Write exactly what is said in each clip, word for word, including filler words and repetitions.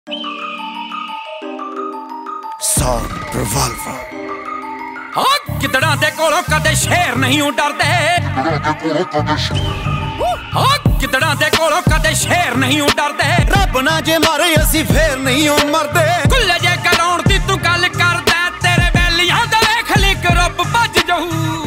Sound Revolver। ਹਾਂ ਗਿੱਦੜਾਂ ਦੇ ਕੋਲੋਂ ਕਦੇ ਸ਼ੇਰ ਨਹੀਂ ਡਰਦੇ, ਹਾਂ ਗਿੱਦੜਾਂ ਦੇ ਕੋਲੋਂ ਕਦੇ ਸ਼ੇਰ ਨਹੀਂ ਡਰਦੇ। ਰੱਬ ਨਾ ਜੇ ਮਾਰੇ ਅਸੀਂ ਫੇਰ ਨਹੀਂ ਓ ਮਰਦੇ। ਕੁੱਲੇ ਜੇ ਕਰਾਉਣ ਦੀ ਤੂੰ ਗੱਲ ਕਰਦਾ, ਤੇਰੇ ਵੈਲੀਆਂ ਦਾ ਵੇਖ ਲਈ ਰੱਬ ਭੱਜ ਜਾਊ।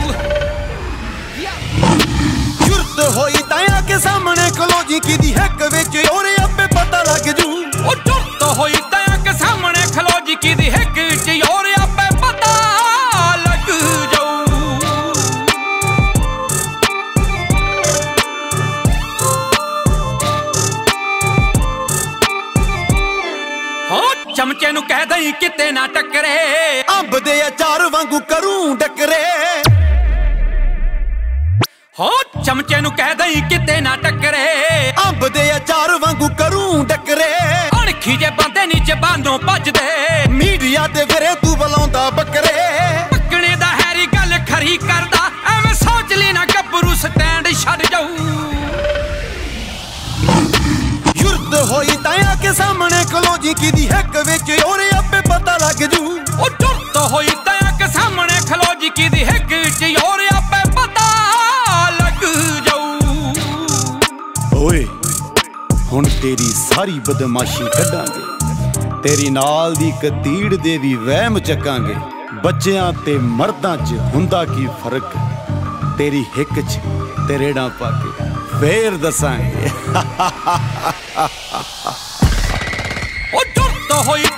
ਜੁਰਤ ਹੋਈ ਤਾਂ ਆ ਕੇ ਸਾਹਮਣੇ ਖਲੋ ਜੀ ਕਿਦੀ ਹੱਕ ਵਿੱਚ ਉਹਰੇ ਆਪੇ ਪਤਾ ਲੱਗ ਜੂ। ਉਹ ਜੁਰਤ ਹੋਈ ਤਾਂ ਆ ਕੇ ਸਾਹਮਣੇ ਖਲੋ ਜੀ ਕਿਦੀ ਹੱਕ ਵਿੱਚ ਉਹਰੇ ਆਪੇ ਪਤਾ ਲੱਗ ਜਾਊ। ਹਾਂ ਚਮਚੇ ਨੂੰ ਕਹਿ ਦਈ ਕਿਤੇ ਨਾ ਟੱਕਰੇ, ਅੰਬ ਦੇ ਅਚਾਰ ਵਾਂਗੂ ਕਰੂੰ ਡੱਕਰੇ। ਹੋ ਚਮਚੇ ਨੂੰ ਕਹਿ ਦਈ ਕਿਤੇ ਨਾ ਟੱਕਰੇ, ਅੰਬ ਦੇ ਅਚਾਰ ਵਾਂਗੂ ਕਰੂੰ ਡੱਕਰੇ। ਅਣਖੀ ਜੇ ਬੰਦੇ ਨੀ ਜ਼ਬਾਨੋਂ ਭੱਜਦੇ, ਮੀਡੀਆ ਤੇ ਫਿਰੇ ਤੂੰ ਬੁਲਾਉਂਦਾ ਬੱਕਰੇ। ਪੱਕਣੇ ਦਾ ਹੈਰੀ ਗੱਲ ਖਰੀ ਕਰਦਾ, ਐਵੇਂ ਸੋਚ ਲਈ ਨਾ ਗੱਭਰੂ ਸਟੈਂਡ ਛੱਡ ਜਾਊ। ਜੁਰਤ ਹੋਈ ਤਾਂ ਆ ਕੇ ਸਾਹਮਣੇ ਖਲੋ ਜੀ ਕਿਦੀ ਹੱਕ ਵਿੱਚ ਉਹਰੇ ਆਪੇ ਪਤਾ ਲੱਗ ਜੂ। ਉਹ ਜੁਰਤ ਹੋਈ ਤਾਂ ਆ ਕੇ ਸਾਹਮਣੇ ਖਲੋ ਜੀ ਕਿਦੀ ਹੱਕ ਵਿੱਚ ਉਹਰੇ ਆਪੇ ਪਤਾ ਲੱਗ ਜਾਊ। ਓਏ ਹੁਣ ਤੇਰੀ ਸਾਰੀ ਬਦਮਾਸ਼ੀ ਕੱਢਾਂਗੇ, ਤੇਰੀ ਨਾਲ ਦੀ ਕਤੀੜ ਦੇ ਵੀ ਵਹਿਮ ਚੱਕਾਂਗੇ। ਬੱਚਿਆਂ ਤੇ ਮਰਦਾਂ 'ਚ ਹੁੰਦਾ ਕੀ ਫਰਕ, ਤੇਰੀ ਹਿੱਕ 'ਚ ਤੇ ਰੇੜਾਂ ਪਾ ਕੇ ਫੇਰ ਦੱਸਾਂਗੇ। ਉਹ ਜੁਰਤ ਹੋਈ